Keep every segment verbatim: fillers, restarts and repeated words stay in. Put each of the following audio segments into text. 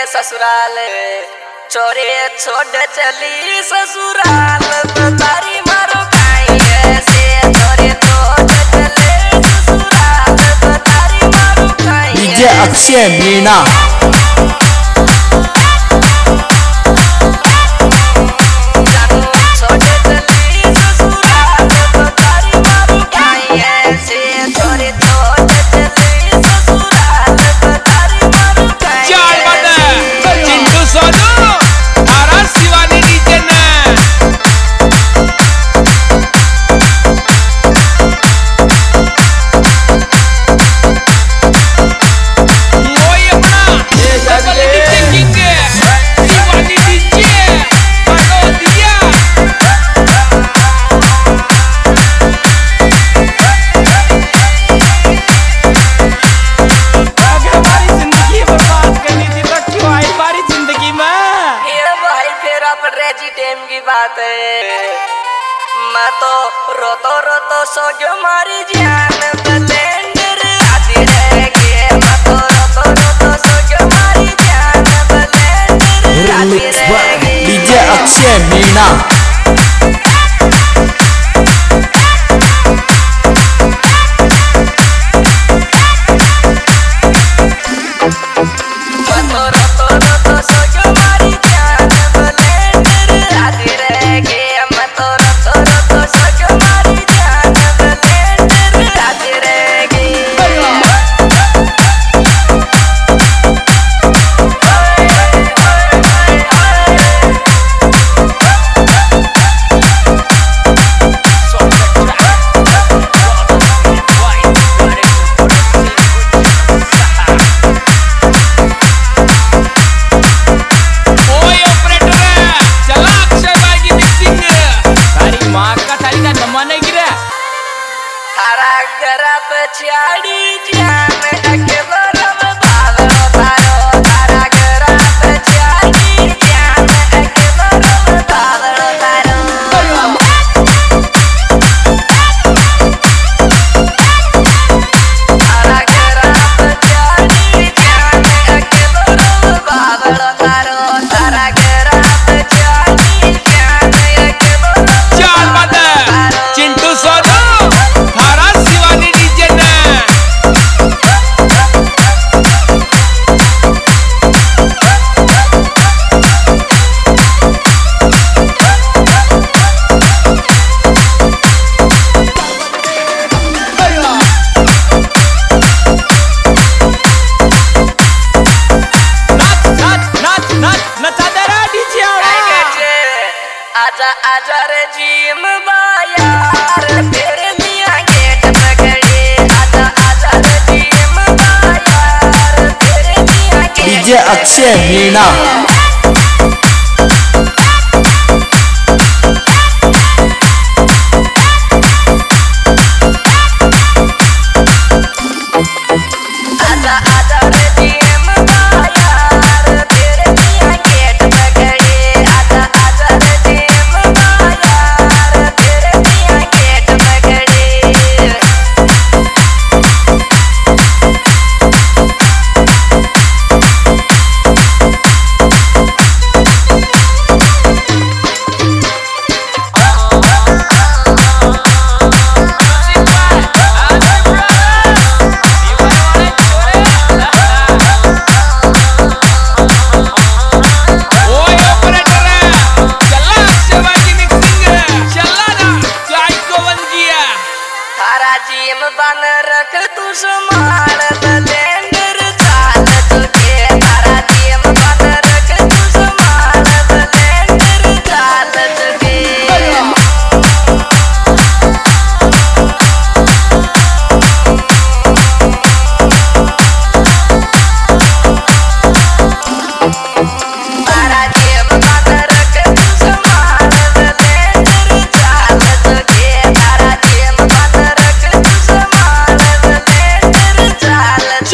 ससुराल चोरे छोड़ चली ससुराल तो तारी मारो खाई ऐसे चोरे छोड़ चले ससुराल तो तारी मारो खाई डीजे अक्षय मीणा की बात है मैं तो रोतो रोतो सो गयो मारी जान ब्लेंडर आती रहेगी मैं तो रोतो रोतो सो गयो मारी जान ब्लेंडर आती रहेगी डीजे अक्षय मीणा छाड़ी जान अकेलो रम भावो तारो तारा घरात छाड़ी जान अकेलो रम भावो तारो तारा घरात छाड़ी जान अकेलो रम भावो तारो तारा घरात छाड़ी जान अकेलो रम चाल बात चिंटू सोनू थारा शिवानी आजा आजा रे जीम बायार तेरे मियां गेट पकड़े आजा आजा रे जीम बायार तेरे मियां गेट डीजे अक्षय मीणा जीम बन रख तू संभाल ब्लेंडर चाल तुझे तारा जीम बन रख तू संभाल ब्लेंडर चाल तुझे तारा जीम बन रख तू संभाल ब्लेंडर चाल तुझे तारा जीम बन रख तू संभाल ब्लेंडर चाल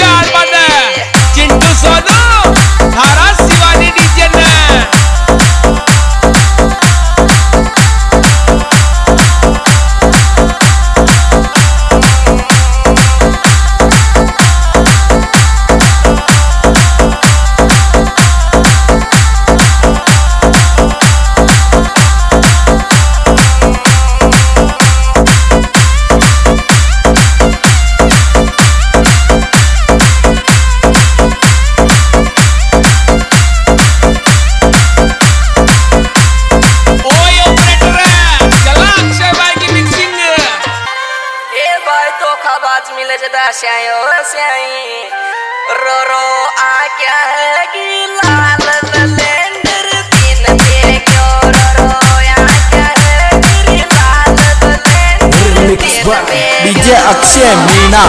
धोखाबाज मिले जदा स्यायो स्याई रो रो आ क्या है कि लाल ब्लेंडर तीन पे क्यों रो रो आ क्या है कि लाल ब्लेंडर तीन पे डीजे अक्षय मीणा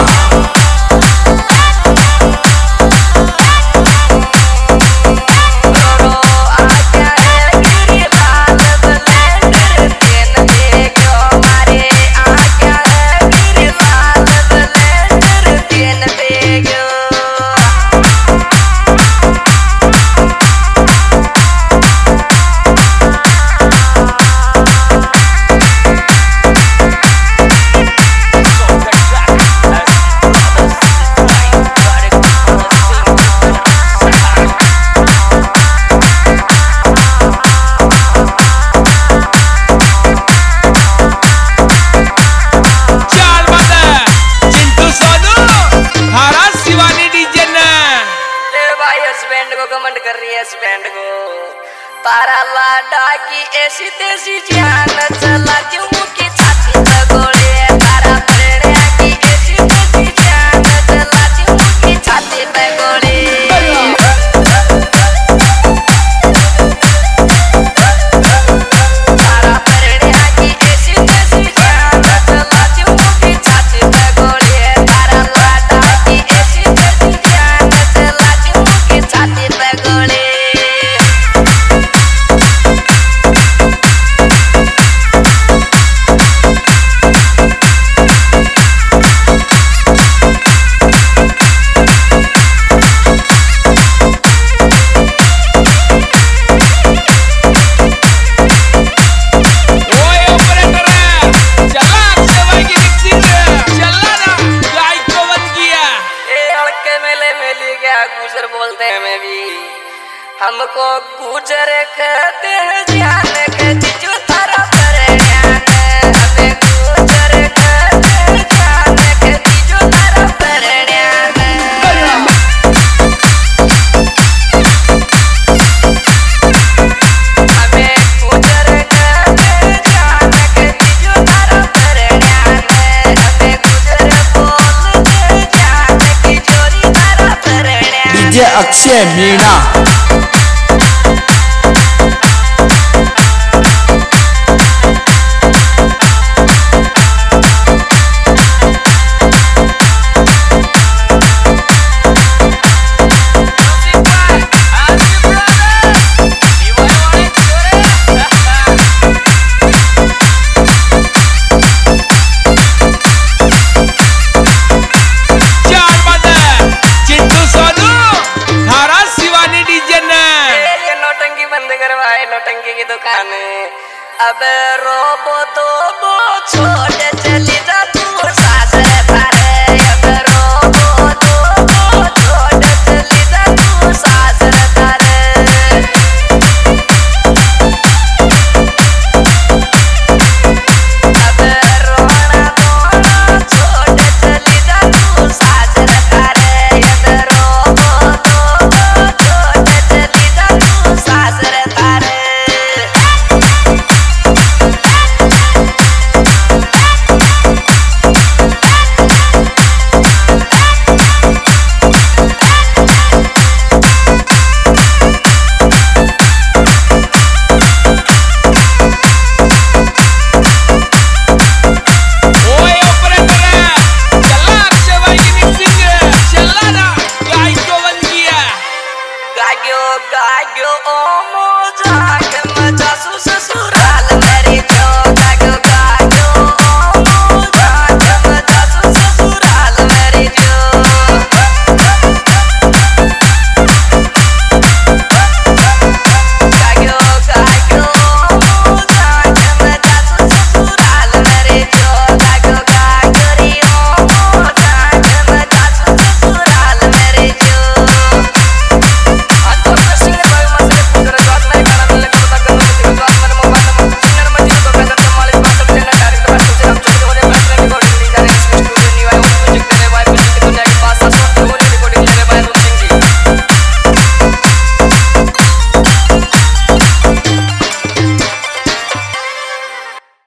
कमेंट कर रही है इस बैंड को तारा लाडा की ऐसी तेजी जान चला क्यों की छाती तगोड़े तारा प्रेरणा की ऐसी तेजी जान चला क्यों की छाती तगोड़े तारा प्रेरणा की ऐसी तेजी जान चला क्यों की छाती तगोड़े तारा लाडा की ऐसी तेजी जान चला क्यों की छाती तगोड़े गुजर बोलते हैं मैं भी हमको गुजर कहते हैं जान कहती जो तारा पर ध्यान हमें गुजर कहते हैं जान कहती जो तारा पर ध्यान हमें गुजर कहते हैं जान कहती जो तारा पर ध्यान हमें गुजर बोलते जान की चोरी तारा पर डीजे अक्षय मीणा